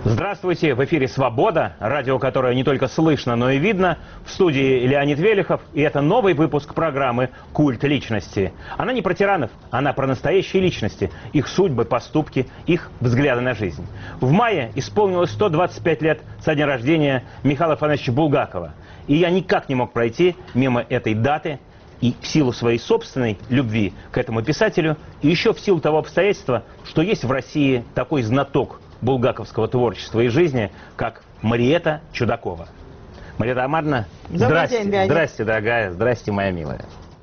Здравствуйте, в эфире «Свобода», радио, которое не только слышно, но и видно. В студии Леонид Велихов, и это новый выпуск программы «Культ личности». Она не про тиранов, она про настоящие личности, их судьбы, поступки, их взгляды на жизнь. В мае исполнилось 125 лет со дня рождения Михаила Афанасьевича Булгакова. И я никак не мог пройти мимо этой даты, и в силу своей собственной любви к этому писателю, и еще в силу того обстоятельства, что есть в России такой знаток булгаковского творчества и жизни, как Мариэтта Чудакова. Мариэтта Амаровна, здрасте. Здрасте, дорогая, здрасте, моя милая.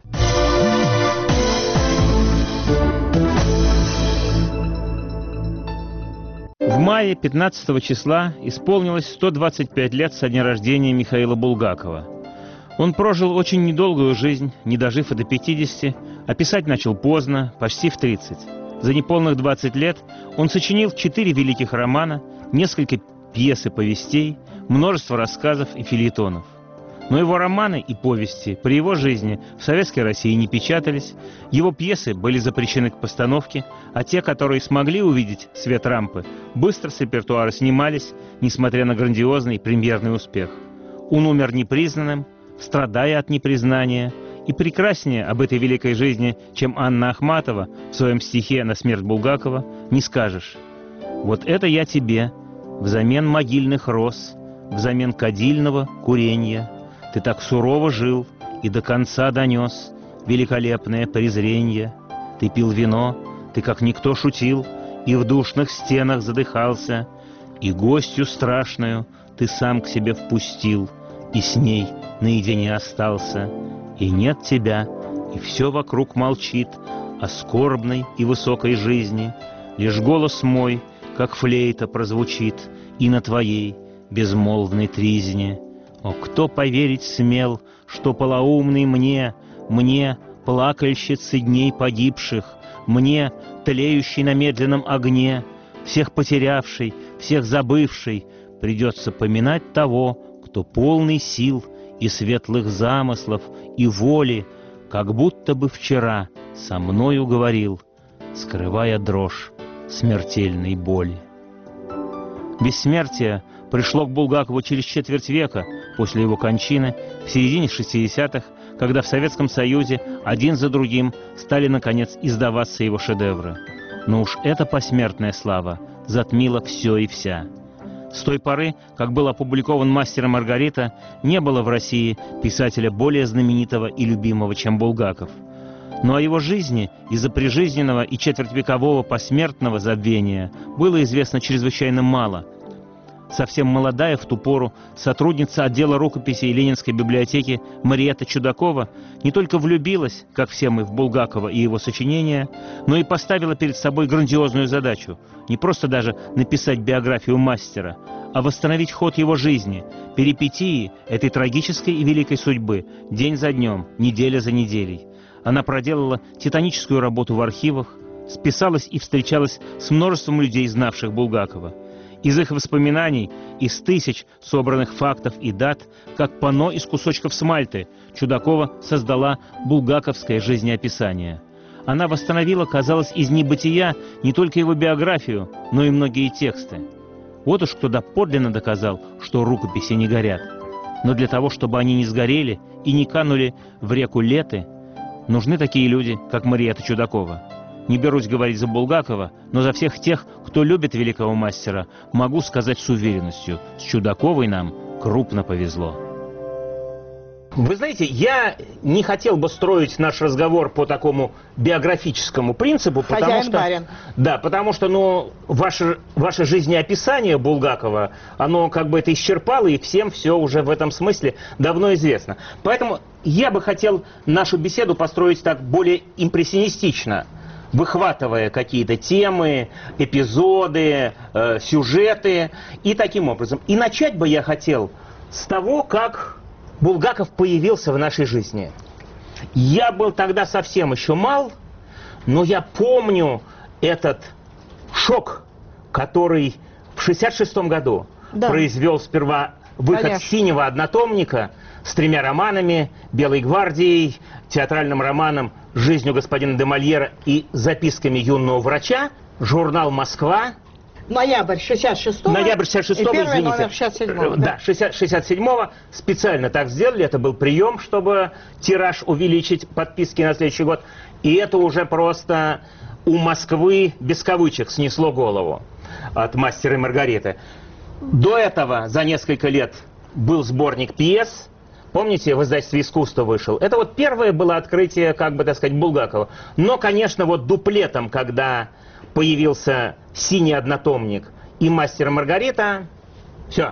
В мае 15 числа исполнилось 125 лет со дня рождения Михаила Булгакова. Он прожил очень недолгую жизнь, не дожив и до 50, а писать начал поздно, почти в 30. За неполных 20 лет он сочинил 4 великих романа, несколько пьес и повестей, множество рассказов и фельетонов. Но его романы и повести при его жизни в Советской России не печатались, его пьесы были запрещены к постановке, а те, которые смогли увидеть свет рампы, быстро с репертуара снимались, несмотря на грандиозный премьерный успех. Он умер непризнанным, страдая от непризнания, и прекраснее об этой великой жизни, чем Анна Ахматова в своем стихе «На смерть Булгакова», не скажешь. Вот это я тебе, взамен могильных роз, взамен кадильного куренья, ты так сурово жил и до конца донес великолепное презренье. Ты пил вино, ты как никто шутил, и в душных стенах задыхался, и гостью страшную ты сам к себе впустил, и с ней наедине остался. И нет тебя, и все вокруг молчит о скорбной и высокой жизни. Лишь голос мой, как флейта, прозвучит и на твоей безмолвной тризне. О, кто поверить смел, что полоумный мне, плакальщицы дней погибших, мне, тлеющий на медленном огне, всех потерявший, всех забывший, придется поминать того, кто полный сил и светлых замыслов, и воли, как будто бы вчера со мною говорил, скрывая дрожь смертельной боли. Бессмертие пришло к Булгакову через четверть века после его кончины, в середине 60-х, когда в Советском Союзе один за другим стали, наконец, издаваться его шедевры. Но уж эта посмертная слава затмила все и вся. С той поры, как был опубликован «Мастер и Маргарита», не было в России писателя более знаменитого и любимого, чем Булгаков. Но о его жизни из-за прижизненного и четвертьвекового посмертного забвения было известно чрезвычайно мало. Совсем молодая в ту пору сотрудница отдела рукописей Ленинской библиотеки Мариэтта Чудакова не только влюбилась, как все мы, в Булгакова и его сочинения, но и поставила перед собой грандиозную задачу – не просто даже написать биографию мастера, а восстановить ход его жизни, перипетии этой трагической и великой судьбы день за днем, неделя за неделей. Она проделала титаническую работу в архивах, списалась и встречалась с множеством людей, знавших Булгакова. Из их воспоминаний, из тысяч собранных фактов и дат, как панно из кусочков смальты, Чудакова создала булгаковское жизнеописание. Она восстановила, казалось, из небытия не только его биографию, но и многие тексты. Вот уж кто доподлинно доказал, что рукописи не горят. Но для того, чтобы они не сгорели и не канули в реку Леты, нужны такие люди, как Мариэтта Чудакова. Не берусь говорить за Булгакова, но за всех тех, кто любит великого мастера, могу сказать с уверенностью, с Чудаковой нам крупно повезло. Вы знаете, я не хотел бы строить наш разговор по такому биографическому принципу, потому что, да, потому что, ваше жизнеописание Булгакова, оно как бы это исчерпало, и всем все уже в этом смысле давно известно. Поэтому я бы хотел нашу беседу построить так более импрессионистично, выхватывая какие-то темы, эпизоды, сюжеты и таким образом. И начать бы я хотел с того, как Булгаков появился в нашей жизни. Я был тогда совсем еще мал, но я помню этот шок, который в 1966 году произвел сперва выход синего однотомника с 3 романами: «Белой гвардией», театральным романом «Жизнью господина де Мольера» и записками юного врача, журнал «Москва». ноябрь 66-го. Ноябрь 66-го, и первый извините. номер 67-го. Да, 67-го специально так сделали. Это был прием, чтобы тираж увеличить, подписки на следующий год. И это уже просто у Москвы, без кавычек, снесло голову от «Мастера и Маргариты». До этого за несколько лет был сборник пьес. Помните, в издательстве «Искусство» вышел? Это вот первое было открытие, как бы, так сказать, Булгакова. Но, конечно, вот дуплетом, когда появился «Синий однотомник» и «Мастер и Маргарита», все,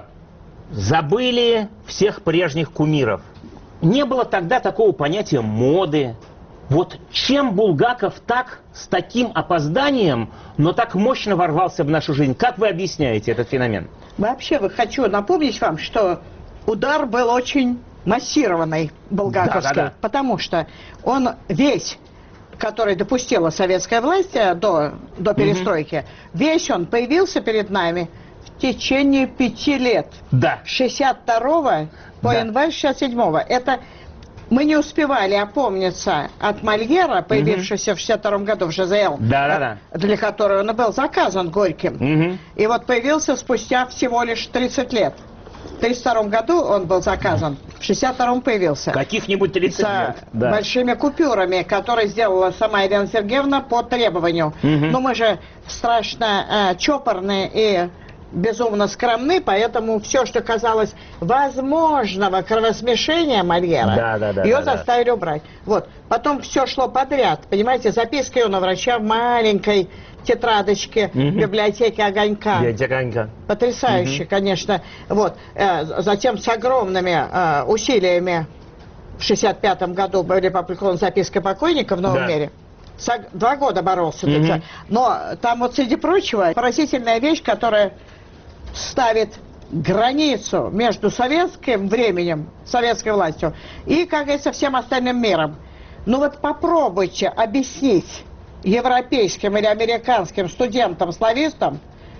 забыли всех прежних кумиров. Не было тогда такого понятия моды. Вот чем Булгаков так, с таким опозданием, но так мощно ворвался в нашу жизнь? Как вы объясняете этот феномен? Вообще, хочу напомнить вам, что удар был очень массированный булгаковский, Да. потому что он весь, который допустила советская власть до перестройки, весь он появился перед нами в течение 5 лет. Да. С 62 по январь 67. Это мы не успевали опомниться от Мольера, появившегося в 62 году в ЖЗЛ, для которого он был заказан Горьким. И вот появился спустя всего лишь 30 лет. В 1932 году он был заказан, в 1962 появился. Каких-нибудь 30 лет. Да. Большими купюрами, которые сделала сама Елена Сергеевна по требованию. Но мы же страшно чопорные и безумно скромны, поэтому все, что казалось возможного кровосмешения Мольера, ее заставили убрать. Вот. Потом все шло подряд, понимаете, записки юного врача в маленькой тетрадочке в библиотеке Огонька. Потрясающе, конечно. Вот. Затем с огромными усилиями в 1965 году были опубликованы записки покойника в «Новом мире». 2 года боролся. Но там вот, среди прочего, поразительная вещь, которая ставит границу между советским временем, советской властью и, как говорится, всем остальным миром. Ну вот попробуйте объяснить европейским или американским студентам-славистам,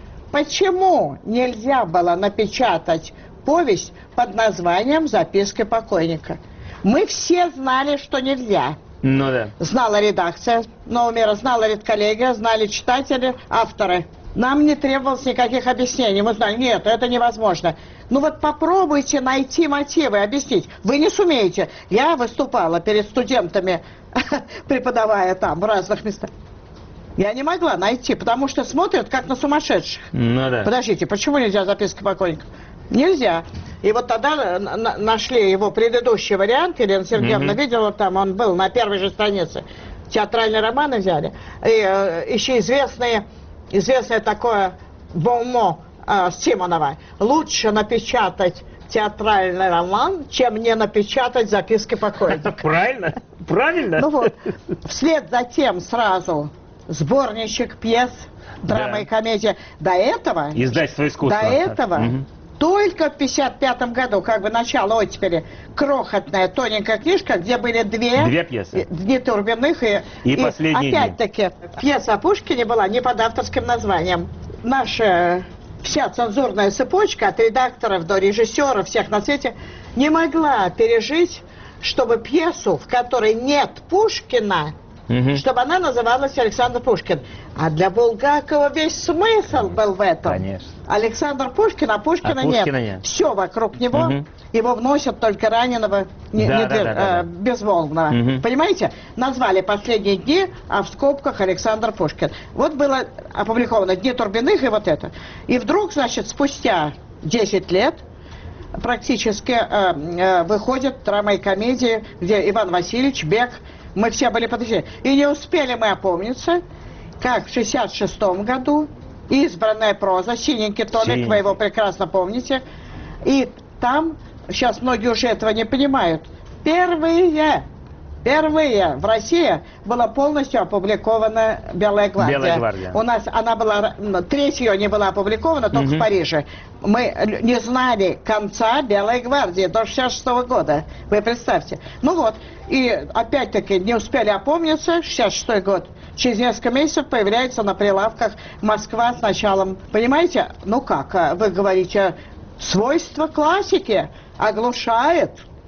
почему нельзя было напечатать повесть под названием «Записки покойника». Мы все знали, что нельзя. Ну да. Знала редакция «Нового мира», знала редколлегия, знали читатели, авторы. Нам не требовалось никаких объяснений. Мы знали, нет, это невозможно. Ну вот попробуйте найти мотивы, объяснить. Вы не сумеете. Я выступала перед студентами, преподавая там в разных местах. Я не могла найти, потому что смотрят как на сумасшедших. Ну да. Подождите, почему нельзя записки покойника? Нельзя. И вот тогда нашли его предыдущий вариант, Елена Сергеевна видела там, он был на первой же странице. Театральные романы взяли. И еще известное такое бонмо Симонова. Лучше напечатать театральный роман, чем не напечатать записки покойника. Правильно? Правильно? Ну вот. Вслед за тем сразу сборничек пьес, драма и комедия. До этого... Издательство «Искусство». До этого... Только в 1955 году, как бы начало оттепели, крохотная тоненькая книжка, где были две пьесы. Дни Турбиных и «Последние опять-таки пьеса о Пушкине была не под авторским названием. Наша вся цензурная цепочка от редакторов до режиссеров, всех на свете, не могла пережить, чтобы пьесу, в которой нет Пушкина, чтобы она называлась «Александр Пушкин». А для Булгакова весь смысл был в этом. Конечно. Александр Пушкин, а Пушкина нет. Все вокруг него, его вносят только раненого, безмолвного. Понимаете? Назвали «Последние дни», а в скобках «Александр Пушкин». Вот было опубликовано «Дни Турбиных» и вот это. И вдруг, значит, спустя 10 лет практически выходит драма и комедия, где Иван Васильевич, Бек, мы все были потрясены. И не успели мы опомниться, как в 1966 году избранная проза, синенький томик, вы его прекрасно помните, и там, сейчас многие уже этого не понимают, впервые в России была полностью опубликована «Белая гвардия». «Белая гвардия». У нас она была, треть ее не была опубликована, только в Париже. Мы не знали конца «Белой гвардии» до 1966 года. Вы представьте. Ну вот, и опять-таки не успели опомниться, 1966 год. Через несколько месяцев появляется на прилавках «Москва» с началом. Понимаете? Ну как, вы говорите, свойство классики оглушает.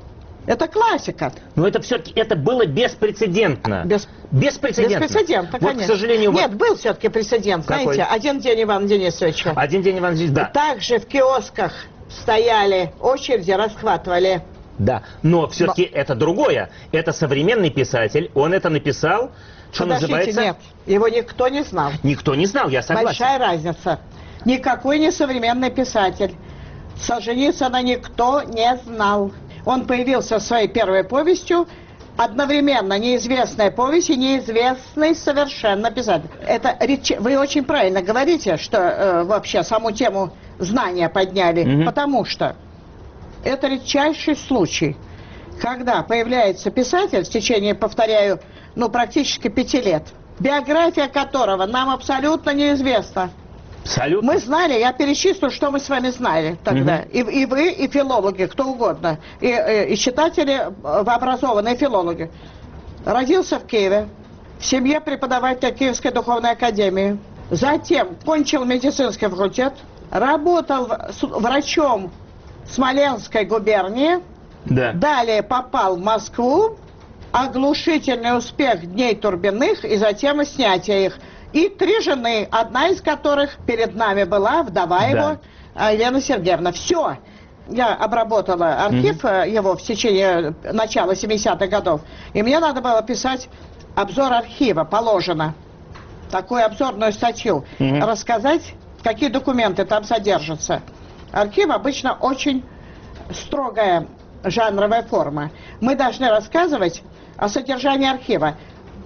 Это классика. Но это все-таки это было беспрецедентно. Беспрецедентно. Беспрецедентно, вот, конечно. К сожалению, нет, был все-таки прецедент. Какой? Знаете, один день Ивана Денисовича. Один день Ивана Денисовича, да. Также в киосках стояли очереди, расхватывали. Да, но все-таки это другое. Это современный писатель, он это написал, что называется... Нет, его никто не знал. Никто не знал, я согласен. Большая разница. Никакой не современный писатель. Солженицына никто не знал. Он появился своей первой повестью, одновременно неизвестная повесть и неизвестный совершенно писатель. Это вы очень правильно говорите, что вообще саму тему знания подняли, потому что это редчайший случай, когда появляется писатель в течение, повторяю, практически 5 лет, биография которого нам абсолютно неизвестна. Абсолютно. Мы знали, я перечислю, что мы с вами знали тогда. И вы, и филологи, кто угодно. И читатели, образованные филологи. Родился в Киеве, в семье преподавателя Киевской духовной академии. Затем кончил медицинский факультет, работал врачом в Смоленской губернии. Да. Далее попал в Москву. Оглушительный успех Дней Турбиных и затем снятие их. И 3 жены, одна из которых перед нами была, вдова его, Елена Сергеевна. Все. Я обработала архив его в течение начала 70-х годов. И мне надо было писать обзор архива, положено. Такую обзорную статью. Рассказать, какие документы там содержатся. Архив обычно очень строгая жанровая форма. Мы должны рассказывать о содержании архива.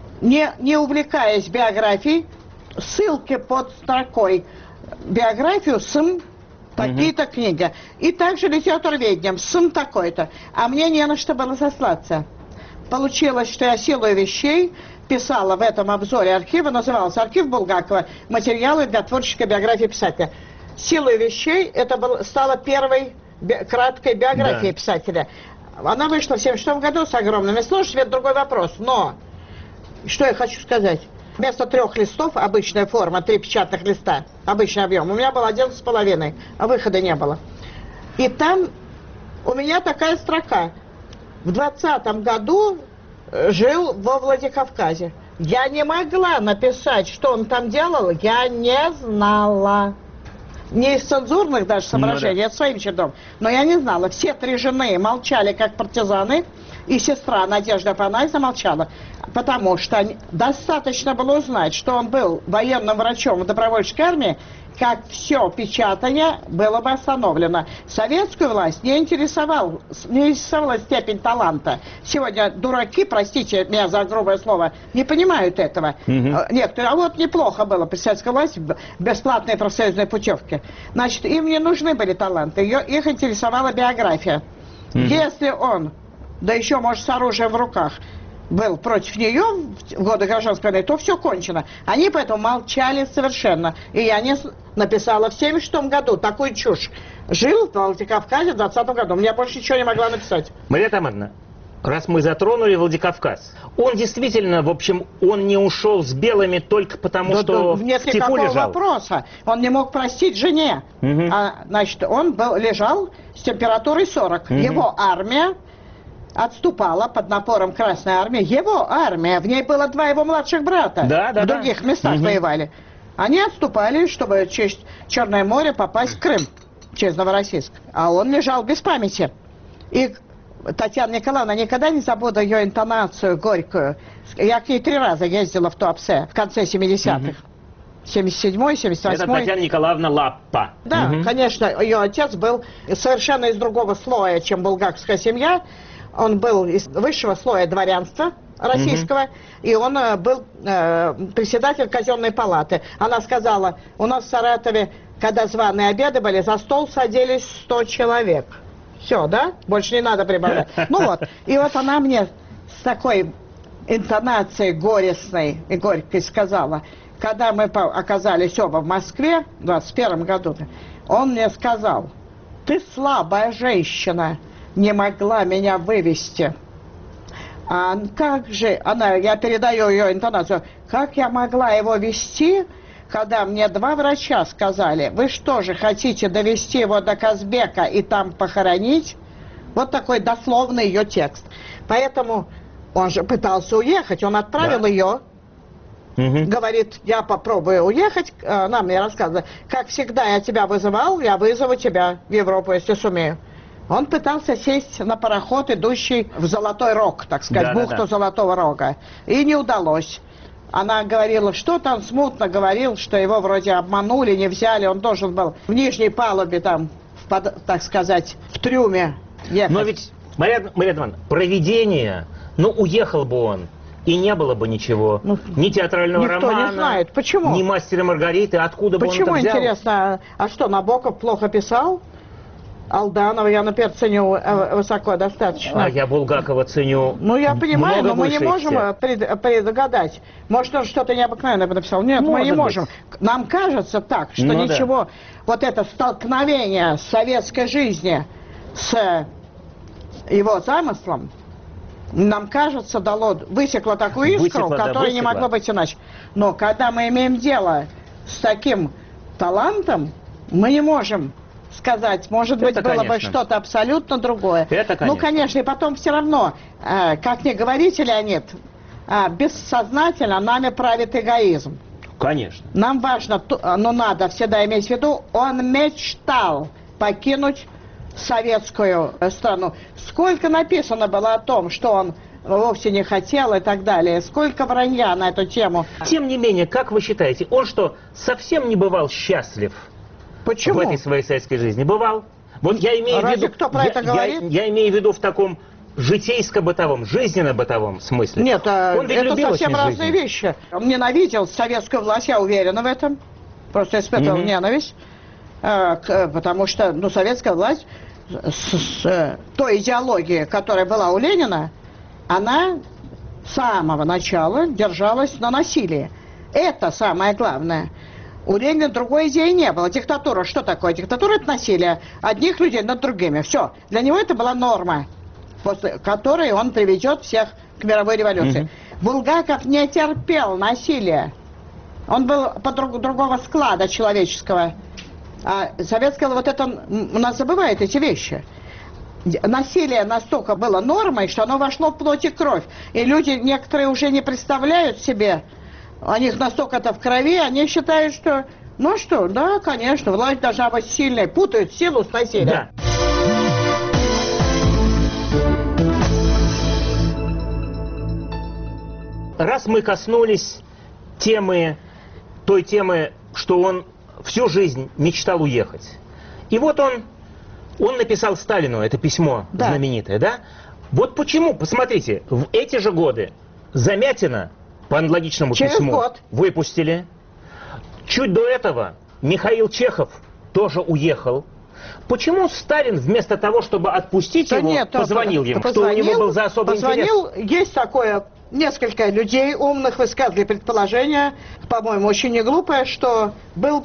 Не увлекаясь биографией, ссылки под строкой биографию такие-то книги. И также литературоведением такой-то. А мне не на что было сослаться. Получилось, что я силой вещей писала в этом обзоре архива, назывался «Архив Булгакова. Материалы для творческой биографии писателя». Силой вещей это стало первой краткой биографией писателя. Она вышла в 1976 году с огромными сложностями, это другой вопрос. Но... Что я хочу сказать? Вместо 3 листов, обычная форма, 3 печатных листа, обычный объем, у меня был 11,5, а выхода не было. И там у меня такая строка. В 20-м году жил во Владикавказе. Я не могла написать, что он там делал, я не знала. Не из цензурных даже соображений, это своим чередом. Но я не знала. Все 3 жены молчали, как партизаны, и сестра Надежда Афанасьевна молчала. Потому что достаточно было узнать, что он был военным врачом в добровольческой армии, как все печатание было бы остановлено. Советскую власть не интересовала степень таланта. Сегодня дураки, простите меня за грубое слово, не понимают этого. Некоторые, а вот неплохо было при советской власти, бесплатные профсоюзные путевки. Значит, им не нужны были таланты, их интересовала биография. Если он, да еще, может, с оружием в руках, был против нее в годы гражданской войны, то все кончено. Они поэтому молчали совершенно. И я не написала в 1976 году такую чушь. Жил в Владикавказе в 2020 году. Я больше ничего не могла написать. Мария Тамадовна, раз мы затронули Владикавказ, он действительно, в общем, он не ушел с белыми только потому, что нет в тифу никакого лежал. вопроса. Он не мог простить жене. Значит, он лежал с температурой 40. Его армия отступала под напором Красной Армии. Его армия, в ней было 2 его младших брата. В других местах воевали. Они отступали, чтобы через Черное море попасть в Крым, через Новороссийск. А он лежал без памяти. И Татьяна Николаевна, никогда не забуду ее интонацию горькую. Я к ней 3 раза ездила в Туапсе в конце 70-х. 77-й, 78-й. Это Татьяна Николаевна Лаппа. Да, конечно, ее отец был совершенно из другого слоя, чем булгаковская семья. Он был из высшего слоя дворянства российского, и он был председатель казенной палаты. Она сказала, у нас в Саратове, когда званые обеды были, за стол садились 100 человек. Все, да? Больше не надо прибавлять. Ну вот, и вот она мне с такой интонацией горестной и горькой сказала, когда мы оказались оба в Москве в 21 году, он мне сказал, ты слабая женщина, не могла меня вывести. А как же, я передаю ее интонацию, как я могла его вести, когда мне 2 врача сказали, вы что же, хотите довести его до Казбека и там похоронить? Вот такой дословный ее текст. Поэтому он же пытался уехать, он отправил ее. Говорит, я попробую уехать. Она мне рассказывает, как всегда я тебя вызывал, я вызову тебя в Европу, если сумею. Он пытался сесть на пароход, идущий в Золотой Рог, так сказать, бухту Золотого Рога. И не удалось. Она говорила, что-то он смутно говорил, что его вроде обманули, не взяли. Он должен был в нижней палубе, там, так сказать, в трюме ехать. Но ведь, Мария Ивановна, провидение, ну уехал бы он, и не было бы ничего. Ну, ни театрального романа, никто не знает. Почему? Ни «Мастера Маргариты», откуда бы он это взял? Почему, интересно, а что, Набоков плохо писал? Алданова я, например, ценю высоко достаточно. А я Булгакова ценю. Ну, я понимаю, но мы не можем предугадать. Может, он что-то необыкновенное написал. Нет, мы не можем. Нам кажется так, что ничего, вот это столкновение советской жизни с его замыслом, нам кажется, высекло такую искру, которая не могла быть иначе. Но когда мы имеем дело с таким талантом, мы не можем сказать, может быть, было бы что-то абсолютно другое. Это, конечно. Ну, конечно, и потом все равно, как ни говорите, Леонид, бессознательно нами правит эгоизм. Конечно. Нам важно, но надо всегда иметь в виду, он мечтал покинуть советскую страну. Сколько написано было о том, что он вовсе не хотел и так далее. Сколько вранья на эту тему. Тем не менее, как вы считаете, он что, совсем не бывал счастлив? Почему? В этой своей советской жизни? Бывал? Вот я имею в виду, кто про это говорит? Я имею в виду в таком житейско-бытовом, жизненно-бытовом смысле. Нет, это совсем разные жизнь. вещи. Он ненавидел советскую власть, я уверена в этом. Просто испытывал ненависть. Потому что, советская власть с той идеологией, которая была у Ленина, она с самого начала держалась на насилии. Это самое главное. У Ленина другой идеи не было. Диктатура, что такое? Диктатура — это насилие одних людей над другими. Все. Для него это была норма, после которой он приведет всех к мировой революции. Булгаков не терпел насилия. Он был другого склада человеческого. А советская вот это, у нас забывает эти вещи. Насилие настолько было нормой, что оно вошло в плоть и кровь. И люди некоторые уже не представляют себе, у них настолько это в крови, они считают, что, да, конечно, власть должна быть сильной, путают силу с насилием. Да. Раз мы коснулись той темы, что он всю жизнь мечтал уехать. И вот он написал Сталину это письмо знаменитое, да? Вот почему, посмотрите, в эти же годы Замятина по аналогичному письму выпустили. Чуть до этого Михаил Чехов тоже уехал. Почему Сталин вместо того, чтобы отпустить его, позвонил ему? Что у него был за особый интерес? Есть такое, несколько людей умных высказали предположение, по-моему, очень не глупое, что был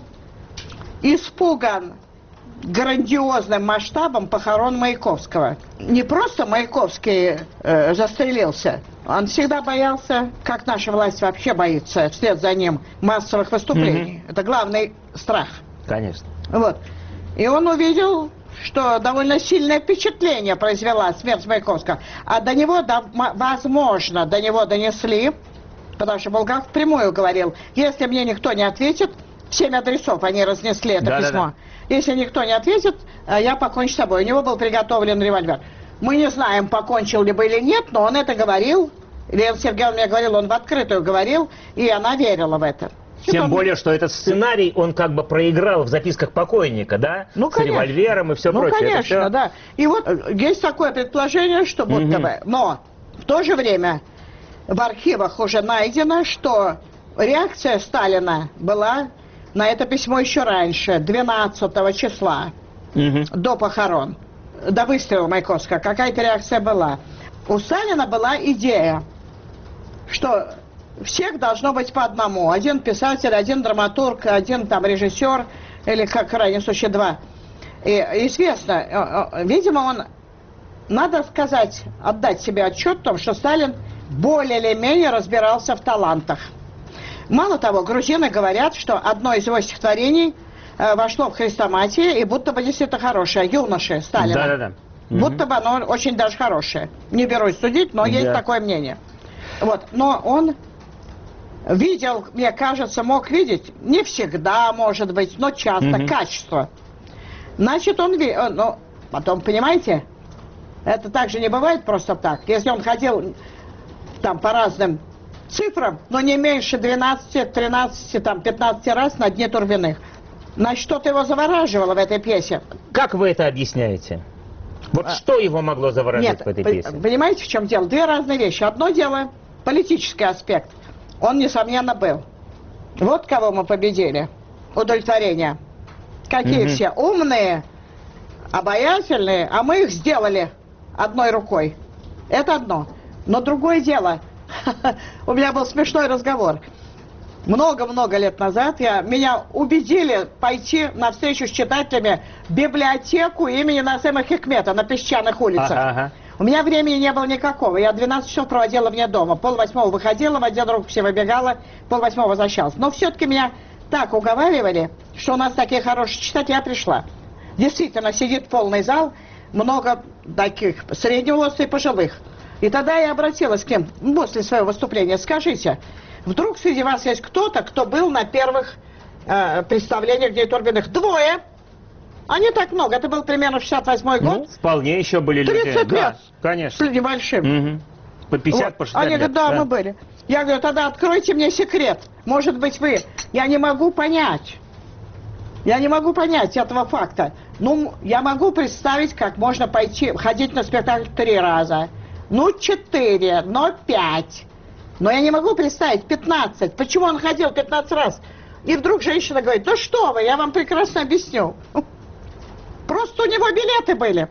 испуган грандиозным масштабом похорон Маяковского. Не просто Маяковский застрелился, он всегда боялся, как наша власть вообще боится, вслед за ним, массовых выступлений. Это главный страх. Конечно. Вот. И он увидел, что довольно сильное впечатление произвела смерть Маяковского. А до него, возможно, до него донесли, потому что Булгаков впрямую говорил, если мне никто не ответит, 7 адресов они разнесли это письмо. Если никто не ответит, я покончу с собой. У него был приготовлен револьвер. Мы не знаем, покончил ли бы или нет, но он это говорил. Лена Сергеевна мне говорила, он в открытую говорил, и она верила в это. Тем более, что этот сценарий он как бы проиграл в записках покойника, да? С револьвером и все прочее. Ну, конечно, да. И вот есть такое предположение, что будто бы... Но в то же время в архивах уже найдено, что реакция Сталина была на это письмо еще раньше, 12 числа, до похорон, до выстрела Маяковского. Какая-то реакция была. У Сталина была идея, что всех должно быть по одному. Один писатель, один драматург, один там режиссер, или как в крайнем случае два. И известно, видимо, он, надо сказать, отдать себе отчет в том, что Сталин более или менее разбирался в талантах. Мало того, грузины говорят, что одно из его стихотворений вошло в хрестоматию, и будто бы действительно хорошее, «Юноши» Сталина. Да-да-да. Будто бы оно очень даже хорошее. Не берусь судить, но есть такое мнение. Вот. Но он видел, мне кажется, мог видеть, не всегда, может быть, но часто, качество. Значит, он видел, ну, потом, понимаете, это также не бывает просто так. Если он ходил там по разным цифрам, но не меньше 12, 13, там, 15 раз на дне Турбиных, значит, что-то его завораживало в этой пьесе. Как вы это объясняете? Вот что его могло заворожить в этой пьесе? Понимаете, в чем дело? Две разные вещи. Одно дело политический аспект. Он, несомненно, был. Вот кого мы победили. Удовлетворение. Какие все умные, обаятельные, а мы их сделали одной рукой. Это одно. Но другое дело. У меня был смешной разговор. Много-много лет назад меня убедили пойти на встречу с читателями в библиотеку имени Насема Хикмета на Песчаных улицах. У меня времени не было никакого. Я 12 часов проводила вне дома. 7:30 выходила, в один руку все выбегала, 7:30 возвращалась. Но все-таки меня так уговаривали, что у нас такие хорошие читатели, я пришла. Действительно, сидит полный зал, много таких среднего возраста и пожилых. И тогда я обратилась к ним после своего выступления. Скажите, вдруг среди вас есть кто-то, кто был на первых представлениях Дней Турбиных? Двое. А не так много. Это был примерно 68-й год. Ну, вполне еще были люди. 30 лет. Да, конечно. С небольшим. По 50, вот. по 60 Они лет. говорят, да, мы были. Я говорю, тогда откройте мне секрет. Может быть, вы... Я не могу понять. Я не могу понять этого факта. Ну, я могу представить, как можно ходить на спектакль 3 раза. Ну, 4, но 5. Но я не могу представить 15. Почему он ходил 15 раз? И вдруг женщина говорит, ну что вы, я вам прекрасно объясню. Просто у него билеты были.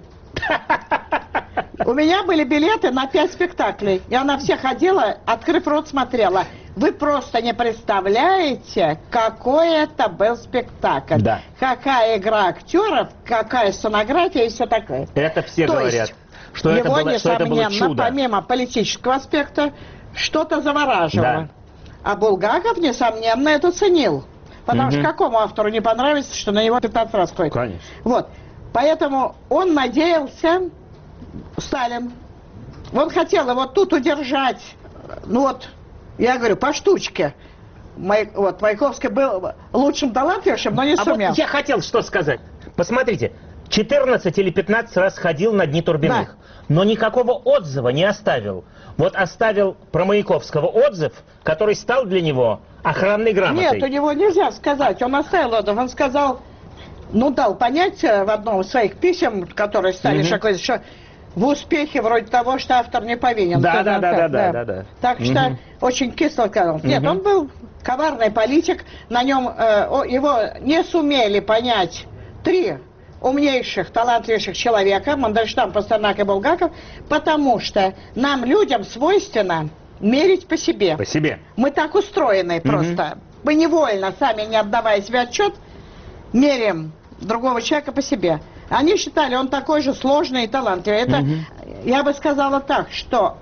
У меня были билеты на 5 спектаклей. Я на все ходила, открыв рот, смотрела. Вы просто не представляете, какой это был спектакль. Да. Какая игра актеров, какая сценография и все такое. Это все говорят. Что его, это было, несомненно, что это было чудо. Помимо политического аспекта, что-то завораживало. Да. А Булгаков, несомненно, это ценил. Потому что какому автору не понравится, что на него 15 раз ходит? Конечно. Вот. Поэтому он надеялся, Сталин, он хотел его тут удержать. Ну вот, я говорю, по штучке. Вот, Маяковский был лучшим талантливым, но не сумел. Вот я хотел что сказать. Посмотрите, 14 или 15 раз ходил на Дни Турбиных, но никакого отзыва не оставил. Вот оставил про Маяковского отзыв, который стал для него охранной грамотой. Нет, у него нельзя сказать. Он оставил отзыв. Он сказал, ну, дал понять в одном из своих писем, которые стали шокой, что в успехе вроде того, что автор не повинен. Да. Так что очень кисло сказал. Нет, он был коварный политик. На нем его не сумели понять 3 умнейших, талантливейших человека, Мандельштам, Пастернак и Булгаков, потому что нам, людям, свойственно мерить по себе. По себе. Мы так устроены просто. Мы невольно, сами не отдавая себе отчет, меряем другого человека по себе. Они считали, он такой же сложный и талантливый. Это, я бы сказала так, что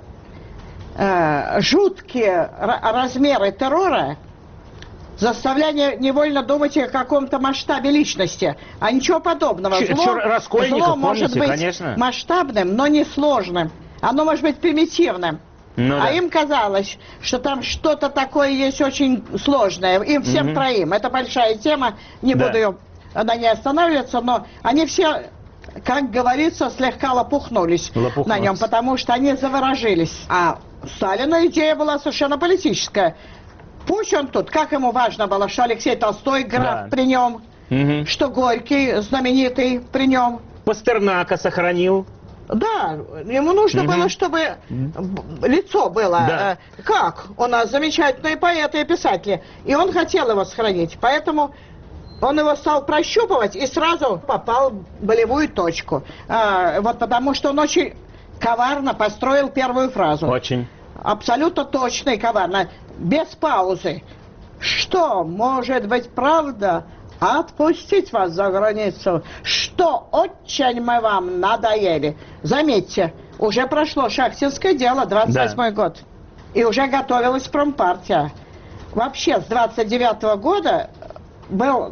жуткие размеры террора заставляли невольно думать о каком-то масштабе личности. А ничего подобного. Зло может быть масштабным, но не сложным. Оно может быть примитивным. Им казалось, что там что-то такое есть очень сложное. Им всем троим. Это большая тема, не буду ее на ней останавливаться, но они все, как говорится, слегка лопухнулись на нем, потому что они заворожились. А Сталина идея была совершенно политическая. Пусть он тут, как ему важно было, что Алексей Толстой, граф при нем, что Горький, знаменитый, при нем. Пастернака сохранил. Да, ему нужно было, чтобы лицо было. Как? У нас замечательные поэты и писатели. И он хотел его сохранить. Поэтому он его стал прощупывать и сразу попал в болевую точку. Вот потому что он очень коварно построил первую фразу. Очень. Абсолютно точно и коварно. Без паузы. Что может быть правда? Отпустить вас за границу, что очень мы вам надоели. Заметьте, уже прошло шахтинское дело, 28-й год, и уже готовилась промпартия. Вообще, с 29-го года был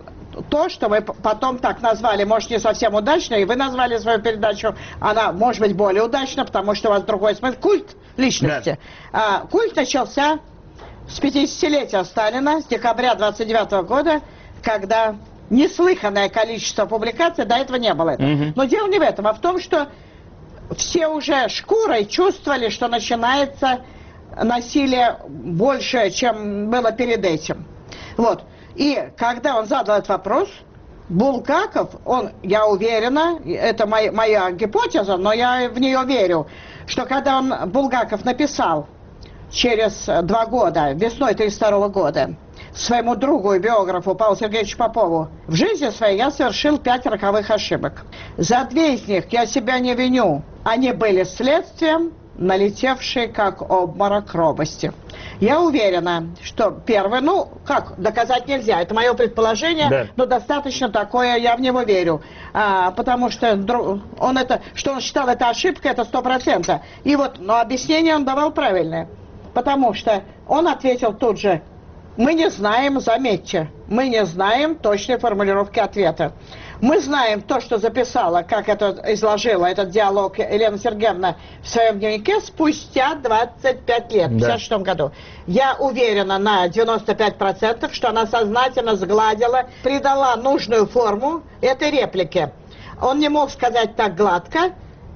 то, что мы потом так назвали, может, не совсем удачно, и вы назвали свою передачу, она, может быть, более удачна, потому что у вас другой смысл. Культ личности. Да. Культ начался с 50-летия Сталина, с декабря 29 года, когда неслыханное количество публикаций, до этого не было. Но дело не в этом, а в том, что все уже шкурой чувствовали, что начинается насилие больше, чем было перед этим. Вот. И когда он задал этот вопрос, Булгаков, он, я уверена, это моя гипотеза, но я в нее верю, что когда Булгаков написал через 2 года, весной 1932 года, своему другу и биографу Павлу Сергеевичу Попову: в жизни своей я совершил 5 роковых ошибок. За 2 из них я себя не виню. Они были следствием, налетевшей как обморок робости. Я уверена, что первое, доказать нельзя, это мое предположение, да, но достаточно такое, я в него верю, потому что что он считал это ошибкой, это 100%. И вот, но объяснение он давал правильное, потому что он ответил тут же: мы не знаем, заметьте, мы не знаем точной формулировки ответа. Мы знаем то, что записала, как это изложила этот диалог Елена Сергеевна в своем дневнике спустя 25 лет, в 1956 году. Я уверена на 95%, что она сознательно сгладила, придала нужную форму этой реплике. Он не мог сказать так гладко,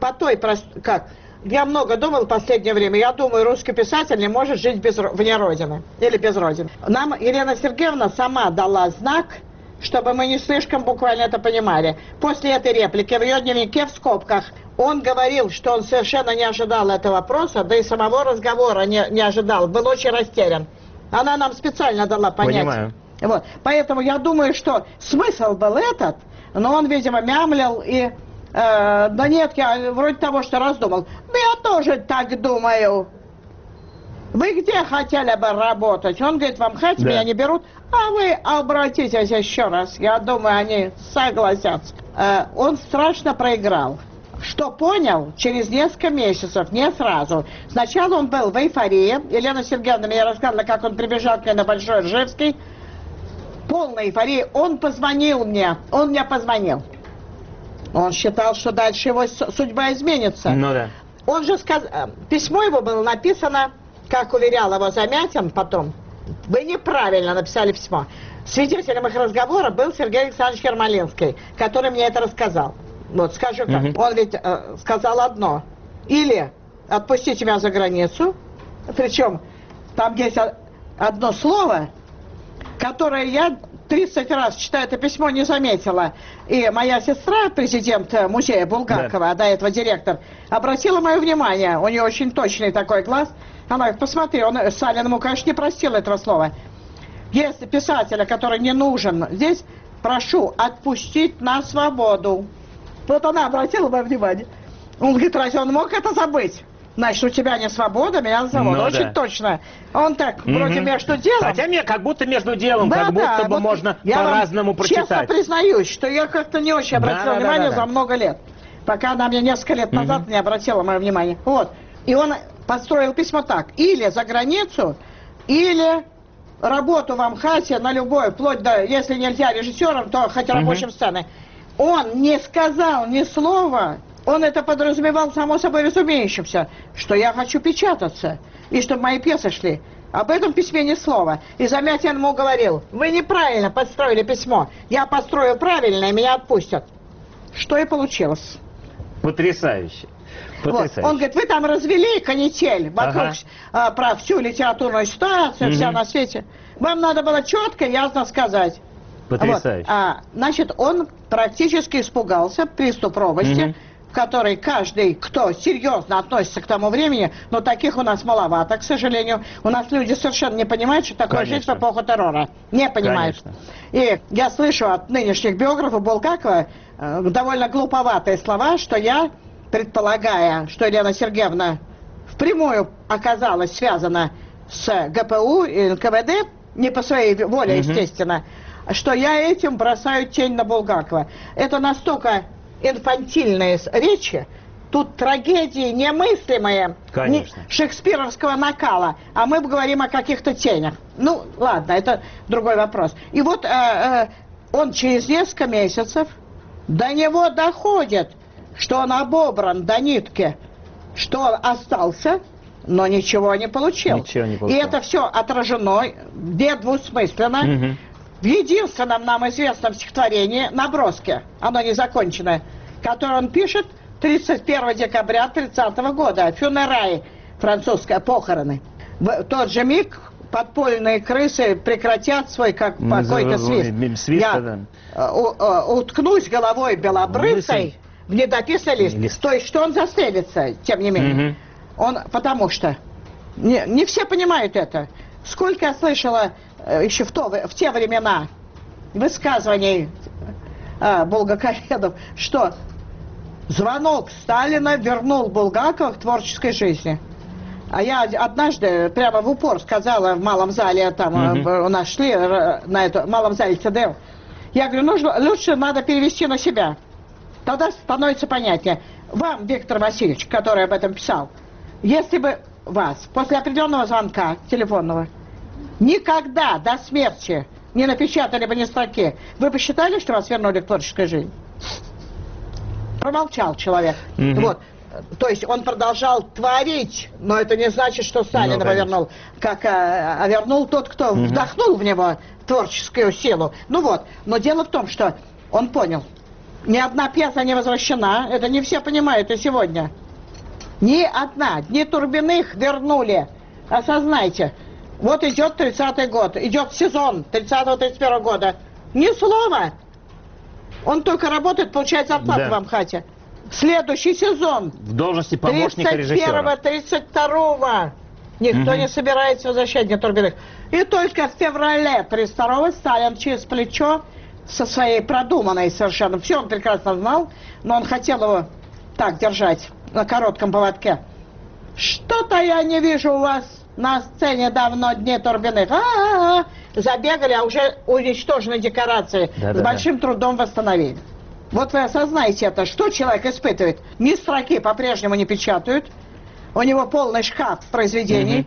я много думал в последнее время. Я думаю, русский писатель не может жить вне Родины или без Родины. Нам Елена Сергеевна сама дала знак, чтобы мы не слишком буквально это понимали. После этой реплики в ее дневнике в скобках он говорил, что он совершенно не ожидал этого вопроса, да и самого разговора не ожидал, был очень растерян. Она нам специально дала понять. Понимаю. Вот. Поэтому я думаю, что смысл был этот, но он, видимо, мямлил и... да нет, я вроде того, что раздумал. Ну, я тоже так думаю. Вы где хотели бы работать? Он говорит: вам хоть меня не берут, а вы обратитесь еще раз. Я думаю, они согласятся. Он страшно проиграл. Что понял через несколько месяцев, не сразу. Сначала он был в эйфории. Елена Сергеевна мне рассказала, как он прибежал к ней на Большой Ржевский. Полной эйфории. Он позвонил мне. Он мне позвонил. Он считал, что дальше его судьба изменится. Ну да. Он же сказал... Письмо его было написано, как уверял его Замятин потом. Вы неправильно написали письмо. Свидетелем их разговора был Сергей Александрович Ермолинский, который мне это рассказал. Вот, скажу как. Он ведь сказал одно: или отпустите меня за границу, причем там есть одно слово, которое я 30 раз, читая это письмо, не заметила. И моя сестра, президент музея Булгакова, а до этого директор, обратила мое внимание. У нее очень точный такой глаз. Она говорит: посмотри, Сталин ему, конечно, не простил этого слова. Если писателя, который не нужен здесь, прошу отпустить на свободу. Вот она обратила мое внимание. Он говорит: разве он мог это забыть? Значит, у тебя не свобода, меня на свободу. Ну, очень точно. Он так, вроде между делом... Хотя как будто между делом, как будто бы можно по-разному прочитать. Я честно признаюсь, что я как-то не очень обратила внимание за много лет. Пока она мне несколько лет назад не обратила мое внимание. Вот. И он построил письмо так: или за границу, или работу в Амхате на любой, вплоть до, если нельзя режиссером, то хоть рабочим сцены. Он не сказал ни слова. Он это подразумевал само собой разумеющимся, что я хочу печататься, и чтобы мои пьесы шли. Об этом письме ни слова. И Замятин ему говорил: вы неправильно подстроили письмо. Я построю правильно, и меня отпустят. Что и получилось. Потрясающе. Вот. Он говорит: вы там развели канитель вокруг про всю литературную ситуацию, вся на свете. Вам надо было четко, ясно сказать. Потрясающе. Вот. Значит, он практически испугался, приступ робости, который каждый, кто серьезно относится к тому времени, но таких у нас маловато, к сожалению. У нас люди совершенно не понимают, что такое жить в эпоху террора. Не понимают. И я слышу от нынешних биографов Булгакова довольно глуповатые слова, что я, предполагая, что Елена Сергеевна впрямую оказалась связана с ГПУ и НКВД, не по своей воле, естественно, что я этим бросаю тень на Булгакова. Это настолько инфантильные речи, тут трагедии немыслимые, шекспировского накала, а мы говорим о каких-то тенях. Ну, ладно, это другой вопрос. И вот Он через несколько месяцев до него доходит, что он обобран до нитки, что он остался, но ничего не получил. Ничего не получил. И это все отражено недвусмысленно в единственном нам известном стихотворении «Наброски», оно незаконченное, которое он пишет 31 декабря 30 года, «Фюнерай», французская, похороны. В тот же миг подпольные крысы прекратят свой какой-то свист. Я уткнусь головой белобрысой в недописанный лист. То есть, что он застрелится, тем не менее. Он, потому что не все понимают это. Сколько я слышала еще в те времена высказываний булгаковедов, что звонок Сталина вернул Булгакова к творческой жизни. А я однажды прямо в упор сказала в малом зале, там у нас шли на это, в малом зале ЦДЛ, я говорю, лучше надо перевести на себя. Тогда становится понятнее. Вам, Виктор Васильевич, который об этом писал, если бы вас после определенного звонка телефонного никогда до смерти не напечатали бы ни строки, вы бы считали, что вас вернули к творческой жизни? Промолчал человек. Вот. То есть он продолжал творить, но это не значит, что Сталина вернул. А вернул тот, кто вдохнул в него творческую силу. Ну вот. Но дело в том, что он понял, ни одна пьеса не возвращена, это не все понимают и сегодня. Ни одна, Дни Турбиных вернули. Осознайте. Вот идет 30-й год, идет сезон 30-31 года. Ни слова. Он только работает, получает зарплату в Амхате. Следующий сезон. В должности помощника режиссера. 31-32 никто не собирается возвращать Дни Турбиных. И только в феврале 32-го Сталин через плечо со своей продуманной совершенно, все он прекрасно знал, но он хотел его так держать на коротком поводке. Что-то я не вижу у вас на сцене давно Дни Турбиных. Забегали, а уже уничтожены декорации. С большим трудом восстановили. Вот вы осознаете это, что человек испытывает. Ни строки по-прежнему не печатают. У него полный шкаф произведений.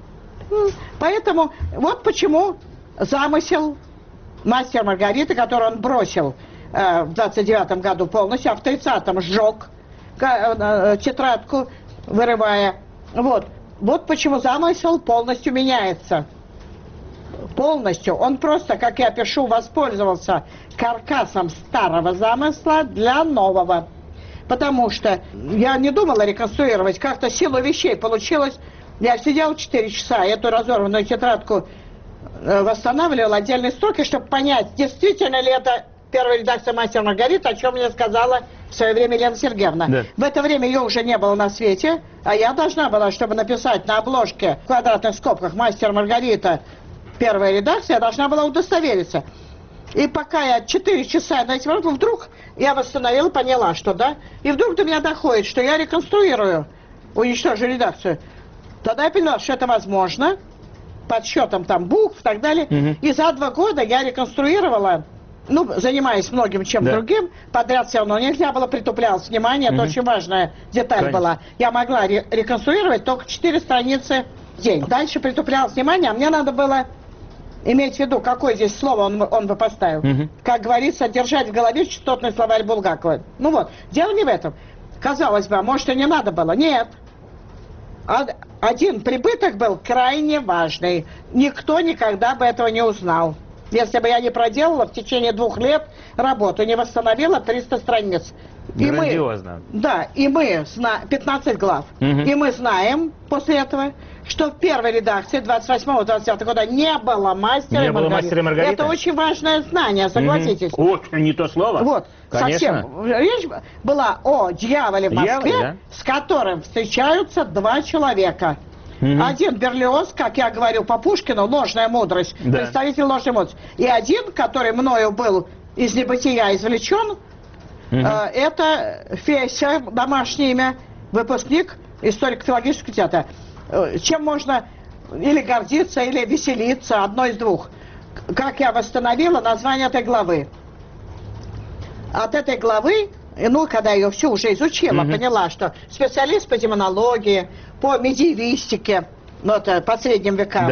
Поэтому вот почему замысел «Мастер Маргариты», который он бросил в 29-м году полностью, а в 30-м сжег тетрадку, вырывая. Вот почему замысел полностью меняется. Полностью. Он просто, как я пишу, воспользовался каркасом старого замысла для нового. Потому что я не думала реконструировать. Как-то силу вещей получилось. Я сидел 4 часа, эту разорванную тетрадку восстанавливал, отдельные строки, чтобы понять, действительно ли это первая редакция «Мастер Маргарита», о чем мне сказала в свое время Елена Сергеевна. Да. В это время ее уже не было на свете, а я должна была, чтобы написать на обложке в квадратных скобках «Мастер Маргарита», первая редакция, я должна была удостовериться. И пока я 4 часа на этим работала, вдруг я восстановила, поняла, что да, и вдруг до меня доходит, что я реконструирую, уничтожу редакцию. Тогда я поняла, что это возможно, подсчетом там букв и так далее. И за 2 года я реконструировала, занимаясь многим чем другим, подряд все равно нельзя было, притуплялось внимание, это очень важная деталь была. Я могла реконструировать только 4 страницы в день. Дальше притуплялось внимание, а мне надо было иметь в виду, какое здесь слово он бы поставил. Как говорится, держать в голове частотный словарь Булгакова. Дело не в этом. Казалось бы, может и не надо было. Нет. Один прибыток был крайне важный. Никто никогда бы этого не узнал. Если бы я не проделала в течение 2 лет работу, не восстановила 300 страниц. Грандиозно. И мы 15 глав. И мы знаем после этого, что в первой редакции 28-29 года не было «Мастера и Маргариты». Это очень важное знание, согласитесь. Очень не то слово. Конечно. Совсем. Речь была о дьяволе в Москве, с которым встречаются 2 человека. Один Берлиоз, как я говорю по Пушкину, ложная мудрость, представитель ложной мудрости. И один, который мною был из небытия извлечен, это Феся, домашнее имя, выпускник историко-филологического театра. Чем можно или гордиться, или веселиться, одно из двух. Как я восстановила название этой главы. От этой главы, когда я ее всю уже изучила, поняла, что специалист по демонологии, по медиевистике, это по средним векам,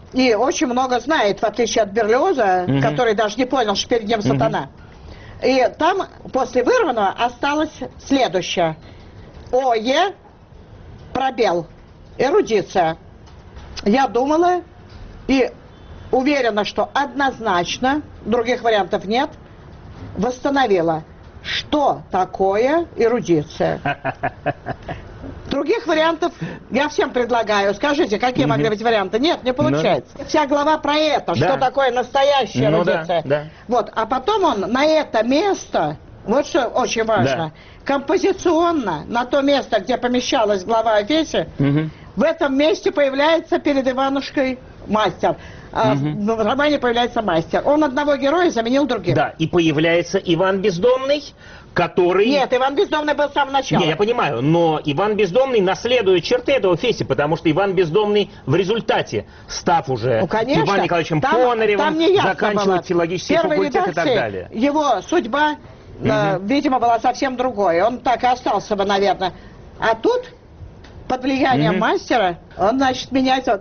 и очень много знает, в отличие от Берлиоза, который даже не понял, что перед ним сатана. И там после вырванного осталось следующее. ОЕ, пробел, эрудиция. Я думала и уверена, что однозначно, других вариантов нет, восстановила, что такое эрудиция. Других вариантов я всем предлагаю. Скажите, какие могли быть варианты? Нет, не получается. Вся глава про это, что такое настоящая эрудиция. Вот, а потом он на это место, вот что очень важно, композиционно, на то место, где помещалась глава о Фесе, в этом месте появляется перед Иванушкой мастер. В романе появляется мастер. Он одного героя заменил другим. Да, и появляется Иван Бездомный, который... Нет, Иван Бездомный был с самого начала. Не, я понимаю, но Иван Бездомный наследует черты этого Феси, потому что Иван Бездомный в результате, став уже Иваном Николаевичем Понаревым, заканчивает филологический факультет и так далее. Его судьба, видимо, была совсем другой. Он так и остался бы, наверное. А тут, под влиянием мастера, он, значит, меняется...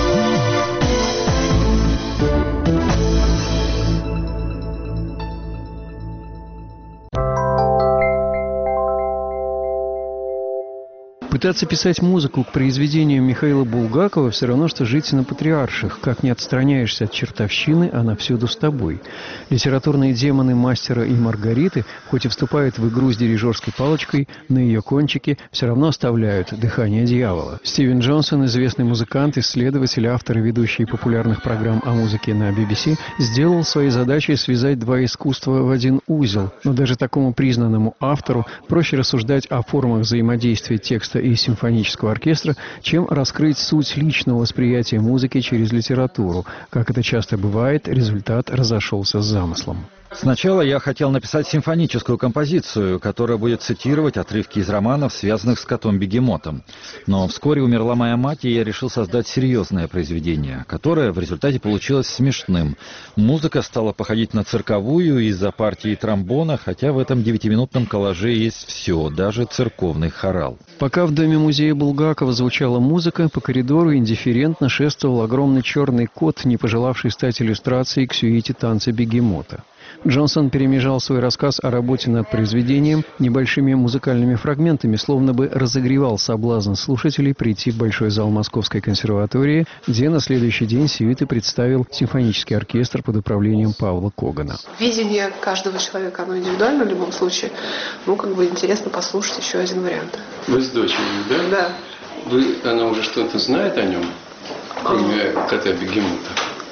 Пытаться писать музыку к произведениям Михаила Булгакова все равно, что жить на Патриарших. Как не отстраняешься от чертовщины, она всюду с тобой. Литературные демоны «Мастера и Маргариты», хоть и вступают в игру с дирижерской палочкой, на ее кончике все равно оставляют дыхание дьявола. Стивен Джонсон, известный музыкант, исследователь, автор и ведущий популярных программ о музыке на BBC, сделал своей задачей связать два искусства в один узел. Но даже такому признанному автору проще рассуждать о формах взаимодействия текста и симфонического оркестра, чем раскрыть суть личного восприятия музыки через литературу. Как это часто бывает, результат разошелся с замыслом. Сначала я хотел написать симфоническую композицию, которая будет цитировать отрывки из романов, связанных с котом-бегемотом. Но вскоре умерла моя мать, и я решил создать серьезное произведение, которое в результате получилось смешным. Музыка стала походить на цирковую из-за партии тромбона, хотя в этом 9-минутном коллаже есть все, даже церковный хорал. Пока в доме музея Булгакова звучала музыка, по коридору индифферентно шествовал огромный черный кот, не пожелавший стать иллюстрацией к сюите танца бегемота. Джонсон перемежал свой рассказ о работе над произведением небольшими музыкальными фрагментами, словно бы разогревал соблазн слушателей прийти в большой зал Московской консерватории, где на следующий день сюиты представил симфонический оркестр под управлением Павла Когана. Видение каждого человека, оно индивидуально в любом случае. Ну, как бы интересно послушать еще один вариант. Вы с дочерью, да? Да. Она уже что-то знает о нем, кроме кота-бегемота?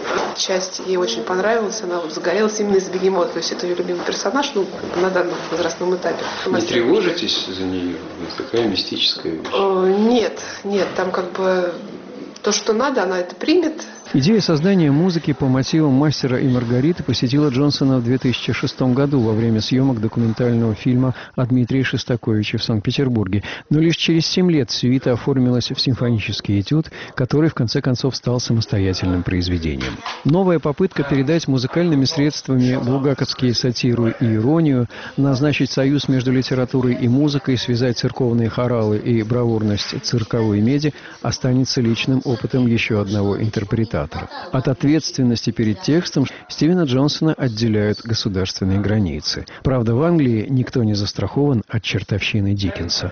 Часть ей очень понравилась, она вот загорелась именно из бегемота, то есть это ее любимый персонаж, ну, на данном возрастном этапе. Не тревожитесь за нее? Это такая мистическая Нет, вещь. там как бы то, что надо, она это примет. Идея создания музыки по мотивам «Мастера и Маргариты» посетила Джонсона в 2006 году во время съемок документального фильма о Дмитрии Шостаковиче в Санкт-Петербурге. Но лишь через 7 лет сюита оформилась в симфонический этюд, который в конце концов стал самостоятельным произведением. Новая попытка передать музыкальными средствами булгаковские сатиру и иронию, назначить союз между литературой и музыкой, связать церковные хоралы и бравурность цирковой меди останется личным опытом еще одного интерпретатора. От ответственности перед текстом Стивена Джонсона отделяют государственные границы. Правда, в Англии никто не застрахован от чертовщины Диккенса.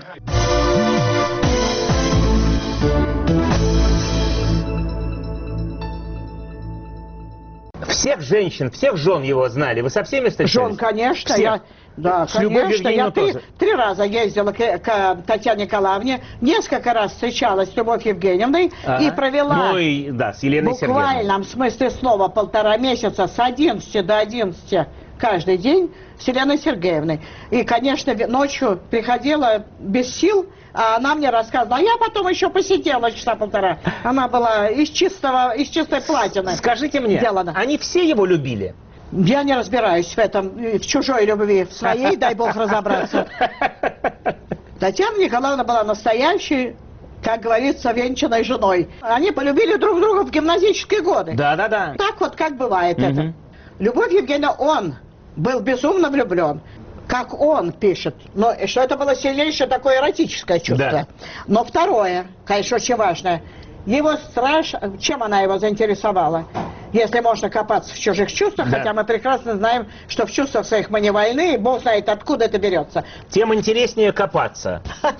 Всех женщин, всех жен его знали. Вы со всеми встречались? Жен, конечно. Да, конечно. Я три раза ездила к Татьяне Николаевне, несколько раз встречалась с Любовью Евгеньевной и провела с Еленой Сергеевной. В буквальном смысле слова 1,5 месяца с 11 до 11 каждый день с Еленой Сергеевной. И, конечно, ночью приходила без сил, а она мне рассказывала, а я потом еще посидела часа 1,5. Она была из чистой платины. Скажите мне, они все его любили? Я не разбираюсь в этом, в чужой любви, в своей, дай бог разобраться. Татьяна Николаевна была настоящей, как говорится, венчанной женой. Они полюбили друг друга в гимназические годы. Да. Так вот, как бывает это. Любовь Евгеньевна, он был безумно влюблен. Как он пишет, что это было сильнейшее такое эротическое чувство. Да. Но второе, конечно, очень важное. Его чем она его заинтересовала? Если можно копаться в чужих чувствах, да. Хотя мы прекрасно знаем, что в чувствах своих мы не вольны, и Бог знает, откуда это берется. Тем интереснее копаться.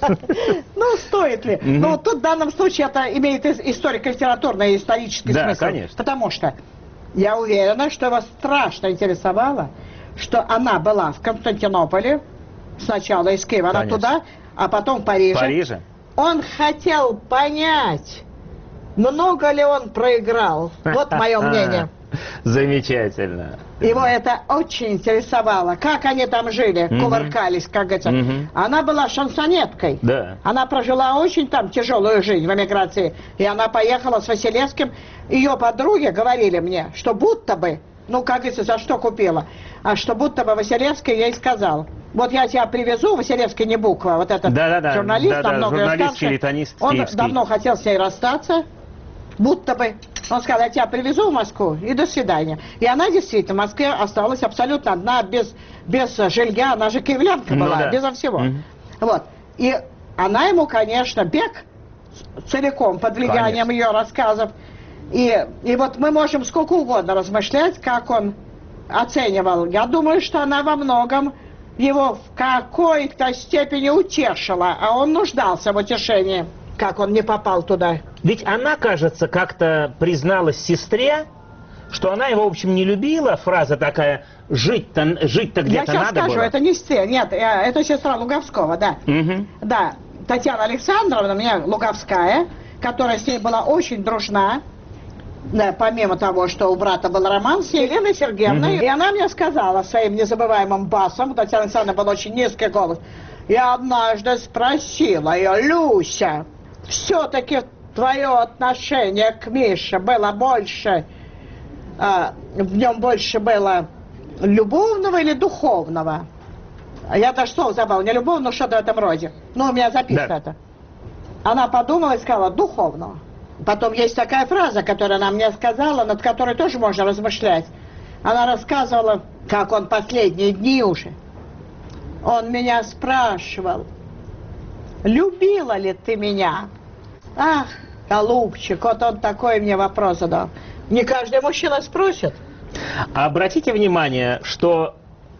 Ну, стоит ли? Ну, тут в данном случае это имеет историко-литературный и исторический смысл. Да, конечно. Потому что я уверена, что его страшно интересовало, что она была в Константинополе, сначала из Киева, она туда, а потом в Париже. Париже. Он хотел понять, много ли он проиграл. Вот мое мнение. Замечательно. Его это очень интересовало. Как они там жили, кувыркались, как говорится. Она была шансонеткой. Да. Она прожила очень там тяжелую жизнь в эмиграции. И она поехала с Василевским. Ее подруги говорили мне, что будто бы, ну, как говорится, за что купила, а что будто бы Василевский ей сказал: вот я тебя привезу, Василевский не буква, вот этот журналист, намного старше, он давно хотел с ней расстаться, будто бы. Он сказал: я тебя привезу в Москву, и до свидания. И она действительно в Москве осталась абсолютно одна, без жилья, она же киевлянка была, безо всего. Вот. И она ему, конечно, бег целиком под влиянием ее рассказов. И вот мы можем сколько угодно размышлять, как он оценивал. Я думаю, что она во многом его в какой-то степени утешила, а он нуждался в утешении, как он не попал туда. Ведь она, кажется, как-то призналась сестре, что она его, в общем, не любила. Фраза такая: жить-то где-то надо было. Я сейчас скажу, это не сестра, нет, это сестра Луговского, да. Да, Татьяна Александровна, у меня Луговская, которая с ней была очень дружна. Да, помимо того, что у брата был роман с Еленой Сергеевной, и она мне сказала своим незабываемым басом, у Татьяны Александровны был очень низкий голос, я однажды спросила ее: Люся, все-таки твое отношение к Мише было больше, в нем больше было любовного или духовного? Я даже слово забыла, не любовного, но что-то в этом роде. Ну, у меня записано это. Она подумала и сказала: духовного. Потом есть такая фраза, которую она мне сказала, над которой тоже можно размышлять. Она рассказывала, как он последние дни уже. Он меня спрашивал: любила ли ты меня? Ах, голубчик, вот он такой мне вопрос задал. Не каждый мужчина спросит. Обратите внимание, что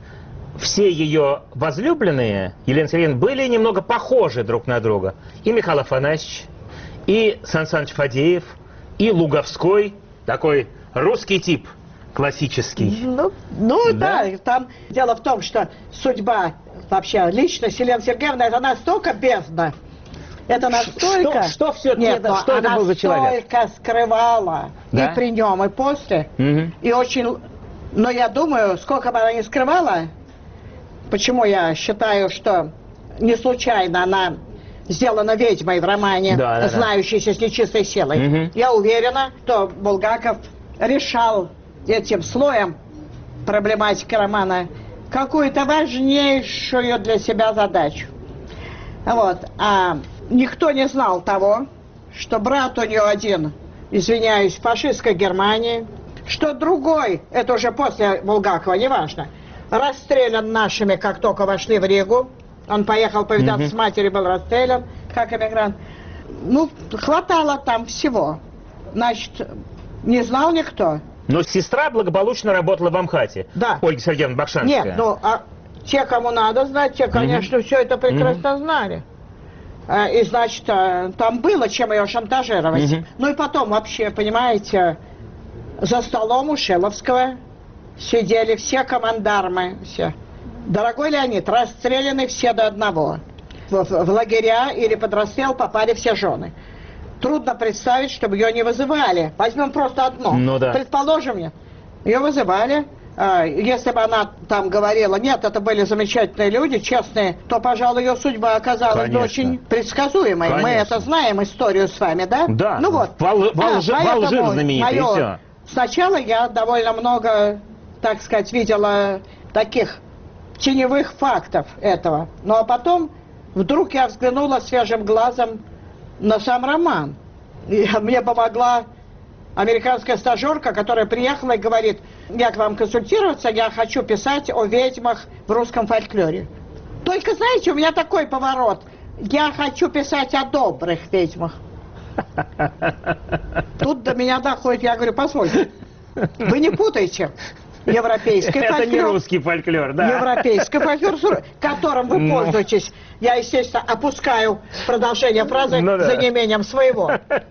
все ее возлюбленные, Елена Сергеевна, были немного похожи друг на друга. И Михаил Афанасьевич, и Сан Саныч Фадеев, и Луговской, такой русский тип, классический. Ну да, там дело в том, что судьба, вообще, личность Елены Сергеевны, это настолько бездна, это настолько... Что все-таки, что это был за человек? Она столько скрывала, и при нем, и после, и очень... Но я думаю, сколько бы она ни скрывала, почему я считаю, что не случайно она сделана ведьмой в романе, знающейся с нечистой силой. Я уверена, что Булгаков решал этим слоем проблематики романа какую-то важнейшую для себя задачу. Вот. А никто не знал того, что брат у нее один, извиняюсь, в фашистской Германии, что другой, это уже после Булгакова, неважно, расстрелян нашими, как только вошли в Ригу. Он поехал повидаться с матерью, был расстрелян, как эмигрант. Ну, хватало там всего. Значит, не знал никто. Но сестра благополучно работала в Амхате. Да. Ольга Сергеевна Бакшанская. Нет, ну, а те, кому надо знать, те, конечно, все это прекрасно знали. И, значит, там было чем ее шантажировать. Ну и потом вообще, понимаете, за столом у Шиловского сидели все командармы, все. Дорогой Леонид, расстреляны все до одного. В лагеря или под расстрел попали все жены. Трудно представить, чтобы ее не вызывали. Возьмем просто одно. Ну, да. Предположим, ее вызывали. Если бы она там говорила: нет, это были замечательные люди, честные, то, пожалуй, ее судьба оказалась бы очень предсказуемой. Конечно. Мы это знаем, историю с вами, да? Да. Ну вот. Алжир знаменитый, и все. Сначала я довольно много, так сказать, видела таких теневых фактов этого. Ну а потом вдруг я взглянула свежим глазом на сам роман. И мне помогла американская стажерка, которая приехала и говорит: я к вам консультироваться, я хочу писать о ведьмах в русском фольклоре. Только, знаете, у меня такой поворот. Я хочу писать о добрых ведьмах. Тут до меня доходит, я говорю, позвольте, вы не путайте европейский фольклор. Это не русский фольклор, да. Европейский фольклор, которым вы пользуетесь. Я, естественно, опускаю продолжение фразы за неимением своего.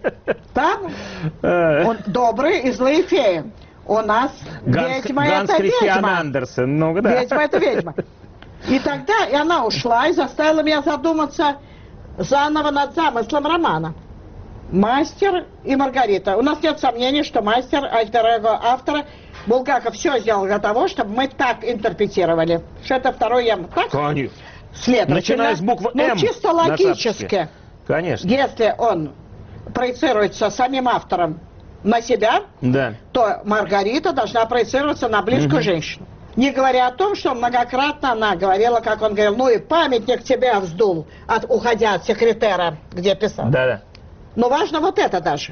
Там он добрый и злые феи. У нас ведьма это ведьма. Андерсен, ну да. Ведьма это ведьма. И тогда и она ушла и заставила меня задуматься заново над замыслом романа. «Мастер и Маргарита». У нас нет сомнений, что мастер, альтер-эго автора, Булгаков все сделал для того, чтобы мы так интерпретировали. Что это второй М. Так? Конечно. Следовательно, начиная с буквы М. Ну, чисто логически. Конечно. Если он проецируется самим автором на себя, да, то Маргарита должна проецироваться на близкую женщину. Не говоря о том, что многократно она говорила, как он говорил, ну и памятник тебя вздул, уходя от секретера, где писал. Да-да. Но важно вот это даже.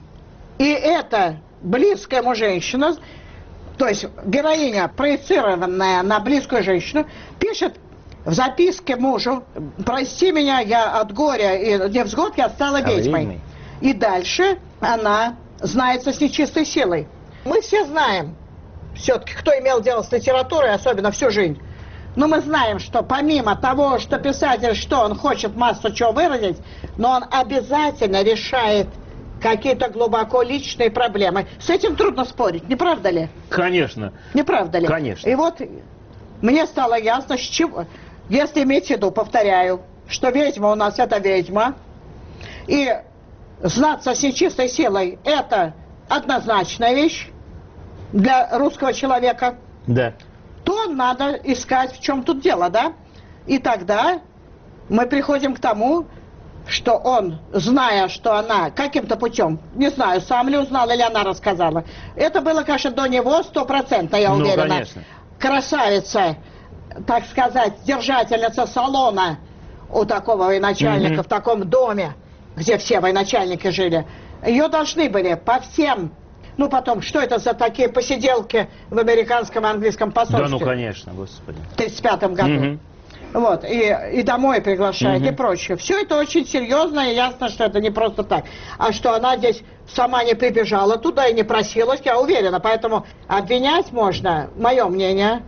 И эта близкая ему женщина, то есть героиня, проецированная на близкую женщину, пишет в записке мужу: прости меня, я от горя и невзгод я стала ведьмой. И дальше она знается с нечистой силой. Мы все знаем, все-таки, кто имел дело с литературой, особенно всю жизнь, но мы знаем, что помимо того, что писатель, что он хочет массу чего выразить, но он обязательно решает какие-то глубоко личные проблемы. С этим трудно спорить, не правда ли? Конечно. Не правда ли? Конечно. И вот мне стало ясно, с чего, если иметь в виду, повторяю, что ведьма у нас это ведьма, и знаться с нечистой силой это однозначная вещь для русского человека, да, то надо искать, в чем тут дело, да? И тогда мы приходим к тому, что он, зная, что она каким-то путем, не знаю, сам ли узнал или она рассказала, это было, конечно, до него 100%, я уверена. Ну, конечно. Красавица, так сказать, держательница салона у такого военачальника в таком доме, где все военачальники жили. Ее должны были по всем... Ну, потом, что это за такие посиделки в американском и английском посольстве? Да, ну, конечно, господи. В 1935 году. Вот, и домой приглашают, и прочее. Все это очень серьезно, и ясно, что это не просто так. А что она здесь сама не прибежала туда и не просилась, я уверена. Поэтому обвинять можно, мое мнение,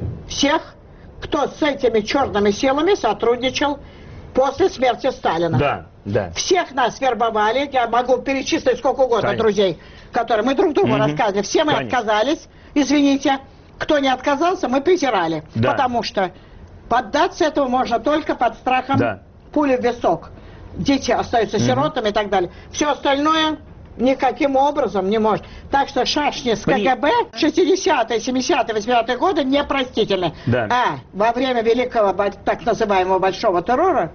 всех, кто с этими черными силами сотрудничал после смерти Сталина. Да, да. Всех нас вербовали, я могу перечислить сколько угодно друзей, которые мы друг другу рассказывали. Все мы отказались, извините. Кто не отказался, мы презирали. Да. Потому что поддаться этому можно только под страхом пули в висок. Дети остаются сиротами и так далее. Все остальное никаким образом не может. Так что шашни с КГБ 60-е, 70-е, 80-е годы непростительны. Да. А во время великого, так называемого большого террора,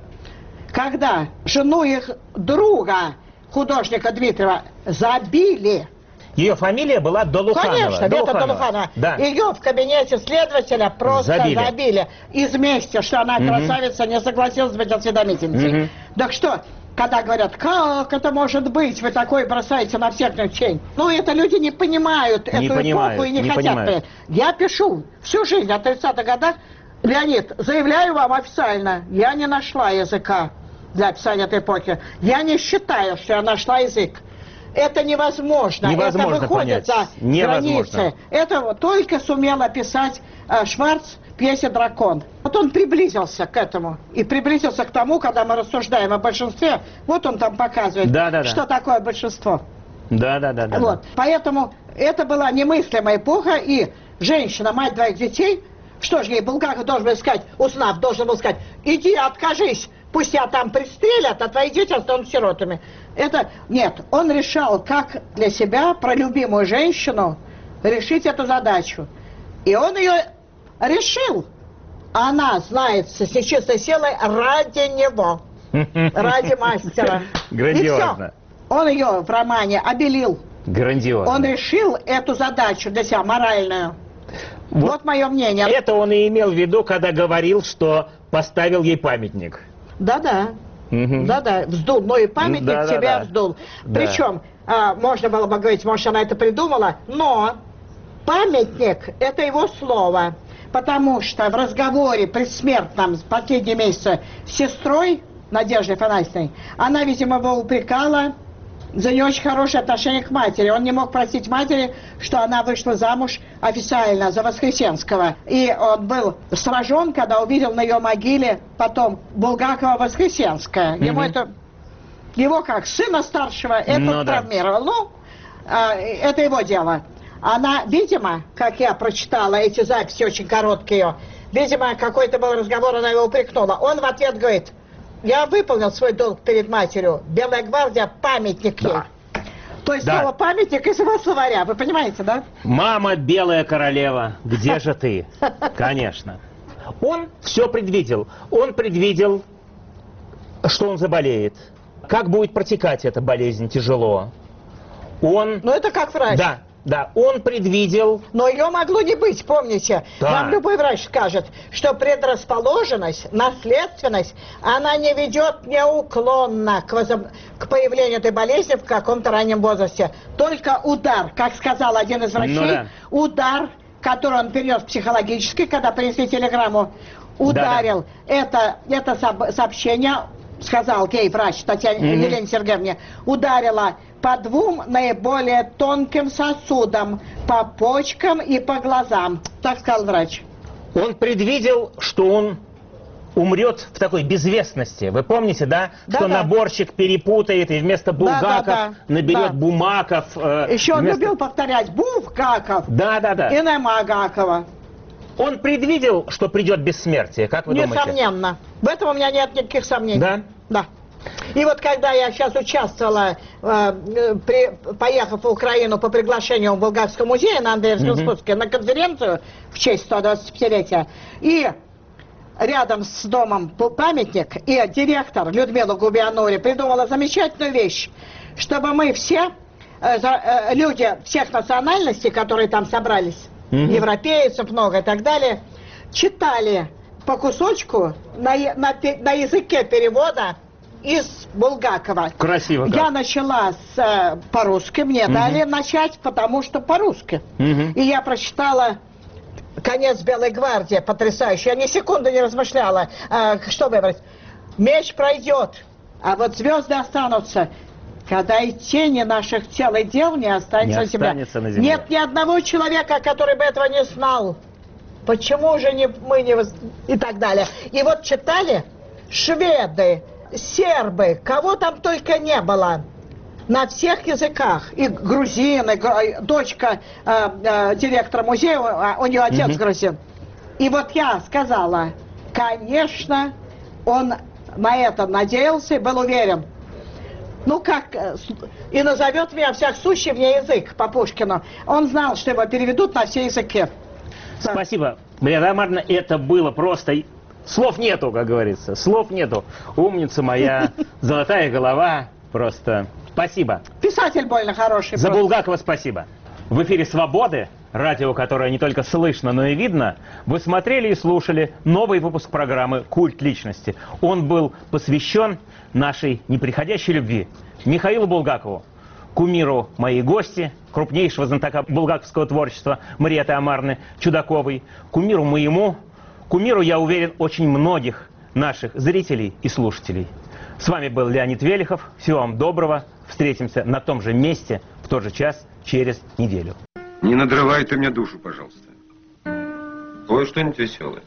когда жену их друга, художника Дмитриева, забили. Ее фамилия была Долуханова. Конечно, это Долуханова. Да. Ее в кабинете следователя просто забили. Из мести, что она красавица, не согласилась быть осведомительницей. Так что, когда говорят, как это может быть, вы такой бросаете на всех тень. Ну, это люди не понимают эту эпоху и не хотят понять. Я пишу всю жизнь, о 30-х годах, Леонид, заявляю вам официально, я не нашла языка для описания этой эпохи. Я не считаю, что я нашла язык. Это невозможно. Это выходит за границы. Это только сумел описать Шварц в пьесе «Дракон». Вот он приблизился к этому. И приблизился к тому, когда мы рассуждаем о большинстве. Вот он там показывает, что такое большинство. Да. Вот. Поэтому это была немыслимая эпоха. И женщина, мать двоих детей, что же ей Булгаков должен был сказать, узнав, должен был сказать, иди, откажись. Пусть тебя там пристрелят, а твои дети останутся сиротами. Это... Нет, он решал, как для себя, про любимую женщину, решить эту задачу. И он ее решил. Она знается с нечистой силой ради него. Ради мастера. Грандиозно. И все. Он ее в романе обелил. Грандиозно. Он решил эту задачу для себя, моральную. Вот мое мнение. Это он и имел в виду, когда говорил, что поставил ей памятник. Да-да. Да-да, вздул. Но и памятник тебя вздул. Причем, можно было бы говорить, может, она это придумала, но памятник – это его слово. Потому что в разговоре предсмертном в последние месяцы с сестрой Надеждой Фанасьевной, она, видимо, его упрекала за не очень хорошее отношение к матери. Он не мог простить матери, что она вышла замуж официально за Воскресенского. И он был сражен, когда увидел на ее могиле потом Булгакова-Воскресенская. Ему это, его как сына старшего, это травмировало. Ну, это его дело. Она, видимо, как я прочитала, эти записи очень короткие, видимо, какой-то был разговор, она его упрекнула. Он в ответ говорит: я выполнил свой долг перед матерью. Белая гвардия — памятник ей. То есть слово «памятник» из его словаря. Вы понимаете, да? Мама, белая королева, где же ты? Конечно. Он все предвидел. Он предвидел, что он заболеет. Как будет протекать эта болезнь тяжело. Он... Ну это как врач. Да. Да, он предвидел... Но ее могло не быть, помните? Да. Вам любой врач скажет, что предрасположенность, наследственность, она не ведет неуклонно к появлению этой болезни в каком-то раннем возрасте. Только удар, как сказал один из врачей, удар, который он перенес психологически, когда принесли телеграмму, ударил. Это сообщение, сказал гей-врач Татьяне Елене Сергеевне, ударила по двум наиболее тонким сосудам, по почкам и по глазам. Так сказал врач. Он предвидел, что он умрет в такой безвестности. Вы помните, да? Что наборщик перепутает и вместо Булгаков наберет Бумаков. Еще он любил повторять Булгаков и Немагакова. Он предвидел, что придет бессмертие, как вы думаете? Несомненно. В этом у меня нет никаких сомнений. Да? Да. И вот когда я сейчас участвовала, поехав в Украину по приглашению в Булгакского музея на Андреевском спуске, на конференцию в честь 125-летия, и рядом с домом памятник, и директор Людмила Губианури придумала замечательную вещь, чтобы мы все, люди всех национальностей, которые там собрались, европейцев много и так далее, читали по кусочку на языке перевода из Булгакова. Красиво. Я начала по-русски, мне дали начать, потому что по-русски. И я прочитала «Конец Белой гвардии», потрясающе. Я ни секунды не размышляла, что выбрать. Меч пройдет, а вот звезды останутся. Когда и тени наших тел и дел не останется на земле. Нет ни одного человека, который бы этого не знал. Почему же мы не... И так далее. И вот читали шведы, сербы, кого там только не было. На всех языках. И грузины, дочка директора музея, у нее отец грузин. И вот я сказала, конечно, он на это надеялся и был уверен. Ну как, и назовет меня всяк сущий вне язык по Пушкину. Он знал, что его переведут на все языки. Спасибо, Мария Марна, это было просто... Слов нету, как говорится, слов нету. Умница моя, золотая голова, просто спасибо. Писатель больно хороший. За Булгакова спасибо. В эфире «Свободы», радио, которое не только слышно, но и видно, вы смотрели и слушали новый выпуск программы «Культ личности». Он был посвящен нашей неприходящей любви Михаилу Булгакову, кумиру моей гости, крупнейшего знатока булгаковского творчества Мариэтты Амарны Чудаковой, кумиру моему, кумиру, я уверен, очень многих наших зрителей и слушателей. С вами был Леонид Велихов. Всего вам доброго. Встретимся на том же месте, в тот же час, через неделю. Не надрывай ты мне душу, пожалуйста. Пой что-нибудь веселое.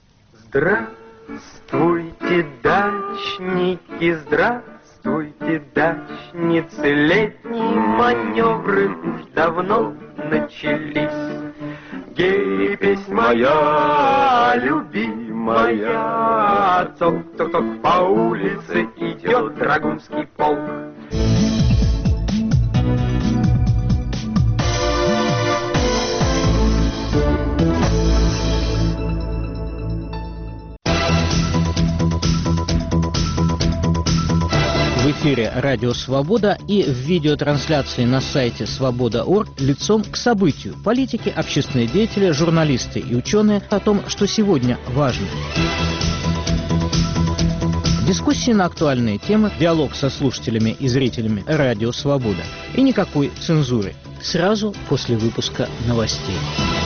Здравствуйте, дачники, здравствуйте, дачницы. Летние маневры уж давно начались. Гей, песнь моя, любимая, цок-цок-цок, по улице идет драгунский полк. В эфире «Радио Свобода» и в видеотрансляции на сайте свобода.орг лицом к событию. Политики, общественные деятели, журналисты и ученые о том, что сегодня важно. Дискуссии на актуальные темы, диалог со слушателями и зрителями «Радио Свобода». И никакой цензуры. Сразу после выпуска новостей.